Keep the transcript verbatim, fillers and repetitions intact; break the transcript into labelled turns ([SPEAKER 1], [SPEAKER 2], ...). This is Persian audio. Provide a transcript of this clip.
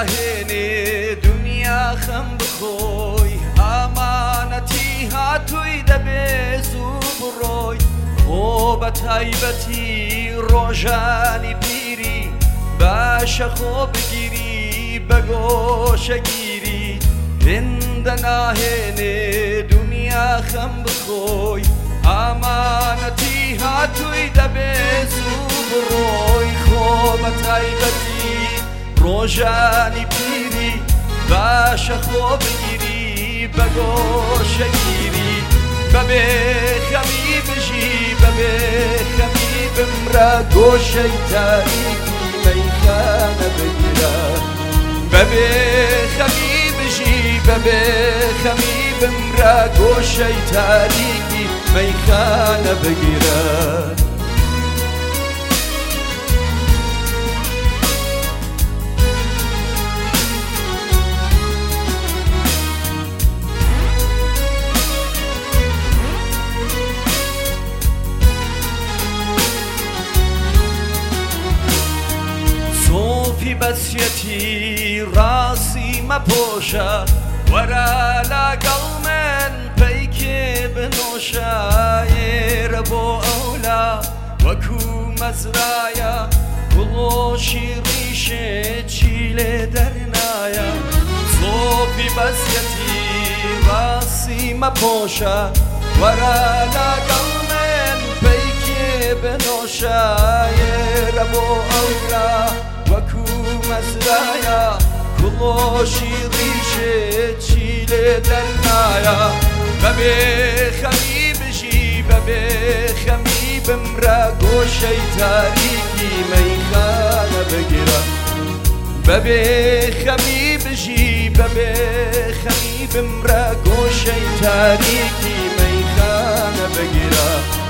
[SPEAKER 1] ناهێنێ دنیا خەم بخۆی ئامانەتی هاتووی دەبێ زوو بڕۆی خۆ بە تایبەتی ڕۆژانی پیری باشە خۆ بگیری بە گۆشەگیری هێندە ناهێنێ دنیا خەم بخۆی ئامانەتی هاتووی دەبێ زوو بڕۆی خۆ بە تایبەتی ڕۆژانی پیری باشە خۆ بگیری بە گۆشەگیری بەبێ خەمی بژی بەبێ خەمی بمرە گۆشەی تاریکی مەیخانە بگیرە بەبێ خەمی بژی بەبێ خەمی بمرە گۆشەی تاریکی مەیخانە بگیرە بەسیەتی ڕاستی مەپۆشە وەرە لەگەڵ من پەیکێ بنۆشە ئێرە بۆ ئەولا وەکو مەزرایە گوڵۆشی ڕیشێکی لێ دەرنایە زۆفی بەسیەتی ڕاستی مەپۆشە وەرە لەگەڵ من پەیکێ بنۆشە ئێرە بۆ ئەولا وەکو مەزرایە گوڵۆشی ڕیشێکی لێ دەرنایە بەبێ خەمی بژی بەبێ خەمی بمرە گۆشەی تاریکی مەیخانە بگیرە بەبێ خەمی بژی بەبێ خەمی بمرە گۆشەی تاریکی مەیخانە بگیرە